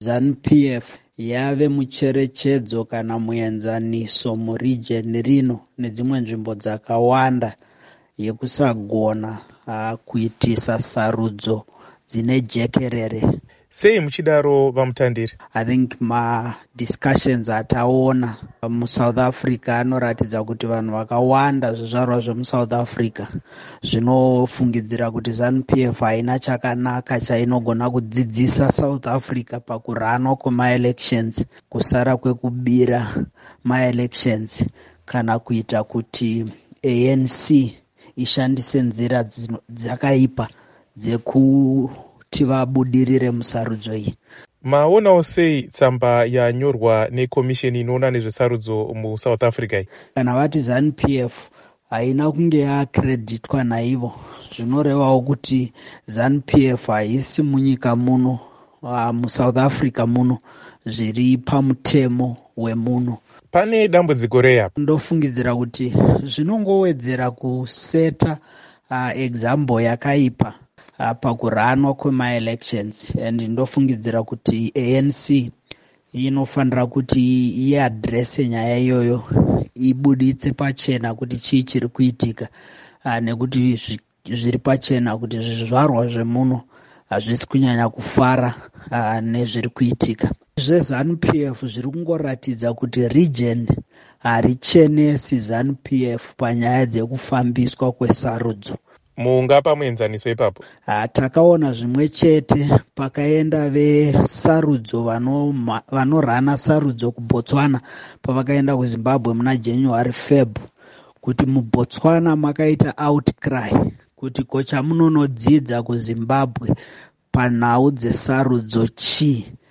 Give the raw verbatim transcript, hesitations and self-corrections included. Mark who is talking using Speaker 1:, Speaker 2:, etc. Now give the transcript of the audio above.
Speaker 1: ZANU P F yave mucherechedzo kana muenzaniso muregion rino nedzimwe nzvimbo dzakawanda yekusagona uh, kuitisa sarudzo dzine jekerere.
Speaker 2: Sei muchidaro vamutandiri?
Speaker 1: I think ma discussions ataona mu South Africa anoratidza kuti vanhu vakawanda zvizvarwa zvemu South Africa zvinofungidzira kuti ZANU P F haina chakanaka chainogona kudzidzisa South Africa pakuranwa kwema-elections, kusara kwekubira ma-elections kana kuita kuti A N C ishandise nzira dzakaipa dzekuti vabudirire musarudzo iyi.
Speaker 2: Maonawo sei tsamba yanyorwa nekomisheni inoona nezvesarudzo muSouth Africa iyi?
Speaker 1: Kana vati ZANU P F haina kunge yakreditwa naivo, zvinorevawo kuti ZANU P F haisi munyika muno uh, muSouth Africa muno zviri pamutemo wemuno.
Speaker 2: Pane dambudziko rei apa?
Speaker 1: Ndofungidzira kuti zvinongowedzera kuseta uh, example yakaipa uh, pakuranwa kwema-elections, and ndofungidzira kuti A N C inofanira kuti iadrese nyaya iyoyo, ibuditse pachena kuti chii chiri kuitika, uh, nekuti zviri pachena kuti zvizvarwa zvemuno hazvisi kunyanya kufara uh, nezviri kuitika. ZveZANU P F zviri kungoratidza kuti region harichenesi ZANU P F panyaya dzekufambiswa kwesarudzo.
Speaker 2: Mungapa muenzaniso ipapo?
Speaker 1: Uh, takaona zvimwe chete pakaenda vesarudzo vanorana sarudzo kuBotswana pavakaenda kuZimbabwe muna January Feb, kuti muBotswana makaita outcry kuti kocha munonodzidza kuZimbabwe panhau dzesarudzo chii.